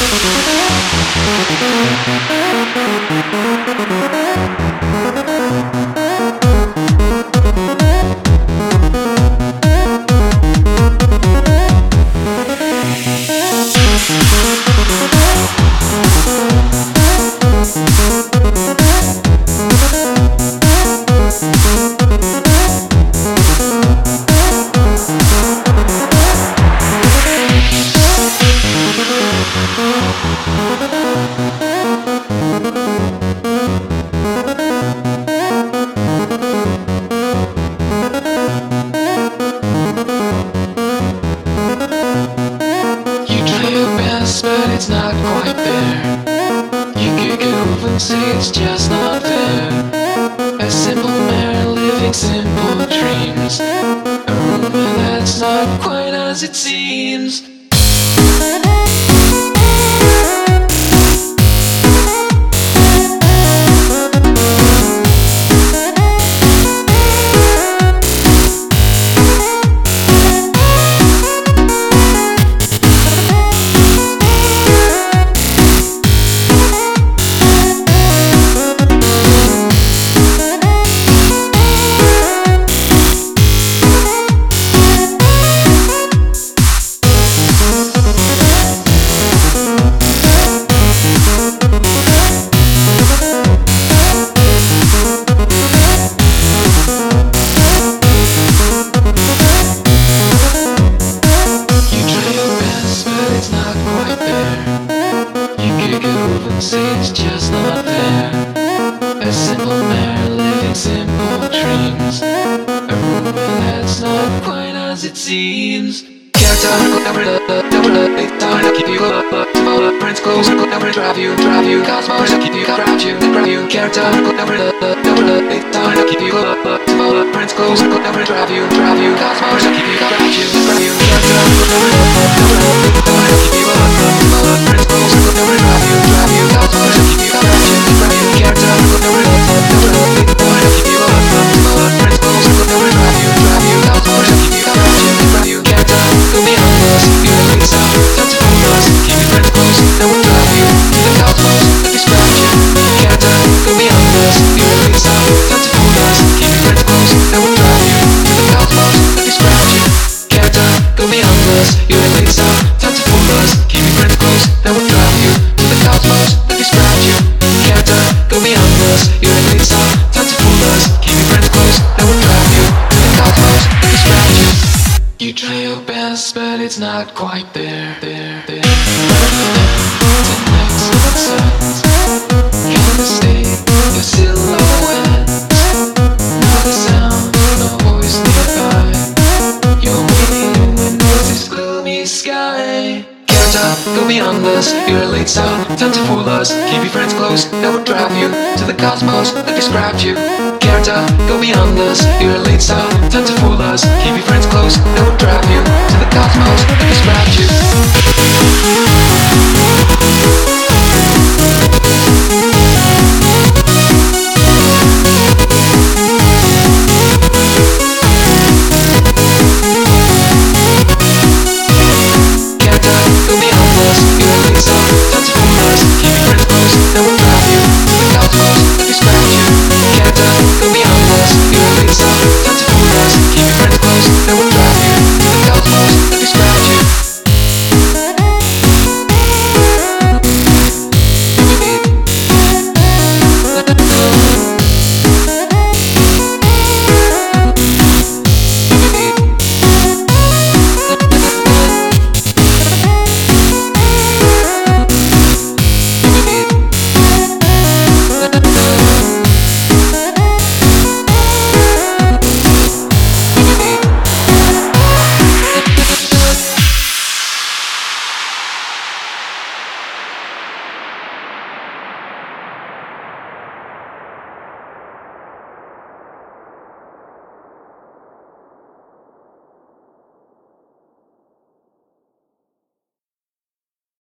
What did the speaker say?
But it's not quite there. You kick it off and say it's just not fair. A simple man living simple dreams. A rumor that's not quite as it seems. It's just not there. A simple man living simple dreams. A rumor that's not quite as it seems. Can't never it's time to keep you up. Tomorrow prints close, never drive you. Cosmos to keep you, grab you. Can't never it's time to keep you up. Tomorrow prints close, never drive you. Cosmos to keep you, grab you. Can't never it's time to keep you up. Tomorrow prints close, never drive you. Cosmos to keep you, grab you. Can't never it's time to keep you up. Tomorrow prints close, never drive you. Cosmos to keep you, grab you. Can't go beyond us, you're a late sound. Time to fool us, keep your friends close. That will drive you to the cosmos that describes you. Can't go beyond us, you're a late sound. Time to fool us, keep your friends close. That will drive you to the cosmos that describes you. Can't go beyond us, you're a late sound. Time to fool us, keep your friends close. That will drive you to the cosmos that describes you. Can't go beyond us, you're a late sound. Time to fool us, keep your friends close. That will drive you to the cosmos that describes you. You try your best, but it's not quite there. It makes no sense. Can't mistake your silhouette. Not a sound, no voice nearby. You're waiting in this gloomy sky. Can't go beyond us, you're a late sound. Time to fool us, keep your friends close. That would drive you to the cosmos that described you. Can't go beyond us, you're a late sound. Time to fool us, keep your friends close. That would drive you to the cosmos that described you.